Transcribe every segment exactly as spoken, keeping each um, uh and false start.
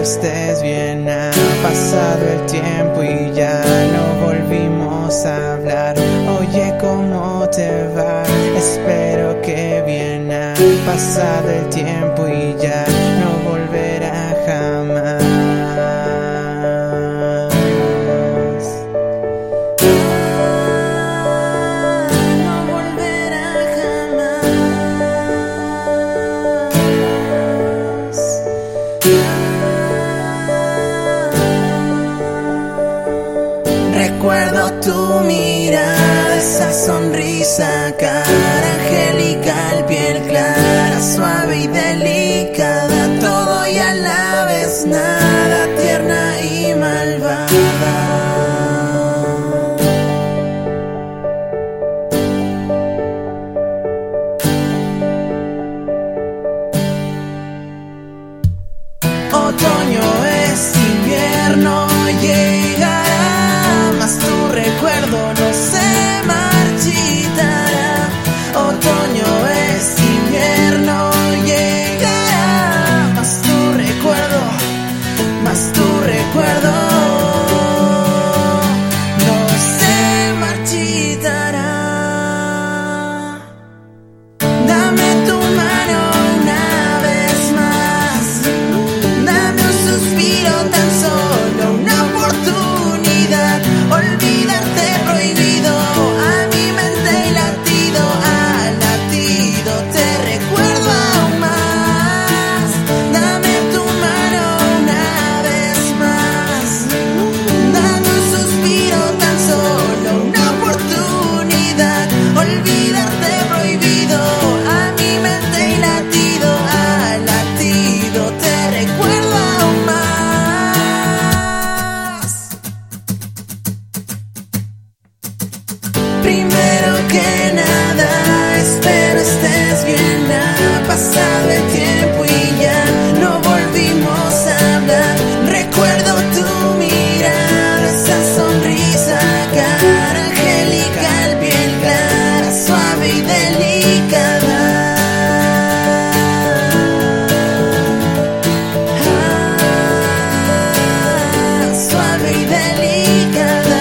estés bien. Ha pasado el tiempo y ya no volvimos a hablar. Oye, ¿cómo te va? Espero que bien. Ha pasado el tiempo y ya no volverá jamás. Recuerdo tu mirada, esa sonrisa, cara angelical, piel clara, suave y delicada, todo y a la vez nada, tierna y malvada. Otoño es invierno, llegará, mas tu recuerdo no se marchitará. Otoño es invierno, llegará, mas tu recuerdo, mas tu recuerdo no se marchitará. Dame tu mano una vez más, dame un suspiro, tan solo una oportunidad. Olvidarte prohibido, a mi mente y latido a latido te recuerdo aún más. Dame tu mano una vez más, dame un suspiro, tan solo una oportunidad. Olvidarte prohibido, a mi mente y latido a latido te recuerdo aún más. Primero que nada, espero estés bien. Ha pasado el tiempo y ya no volvimos a hablar. Recuerdo tu mirada, esa sonrisa, cara angelical, piel clara, suave y delicada. Ah, suave y delicada.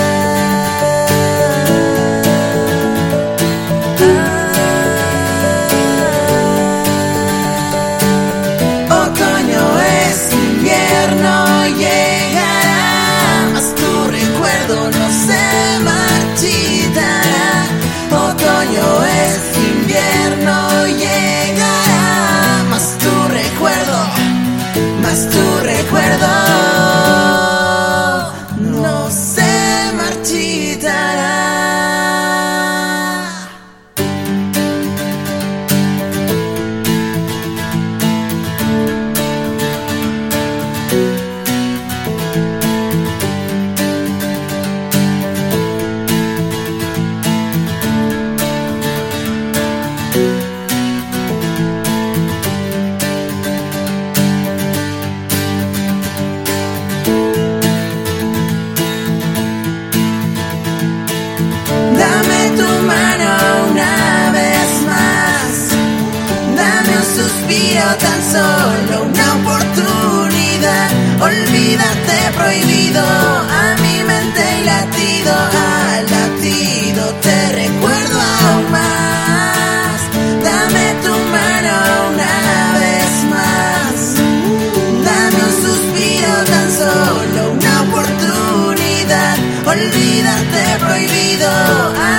Otoño es invierno, llegará, mas tu recuerdo no se marchitará. Otoño es invierno, llegará, mas tu recuerdo, mas tu recuerdo no se marchitará. Dame tu mano una vez más, dame un suspiro, tan solo una oportunidad. Olvídate prohibido, a mi mente y latido a latido te recuerdo aún más. Dame tu mano una vez más, dame un suspiro, tan solo una oportunidad. Olvídate prohibido, a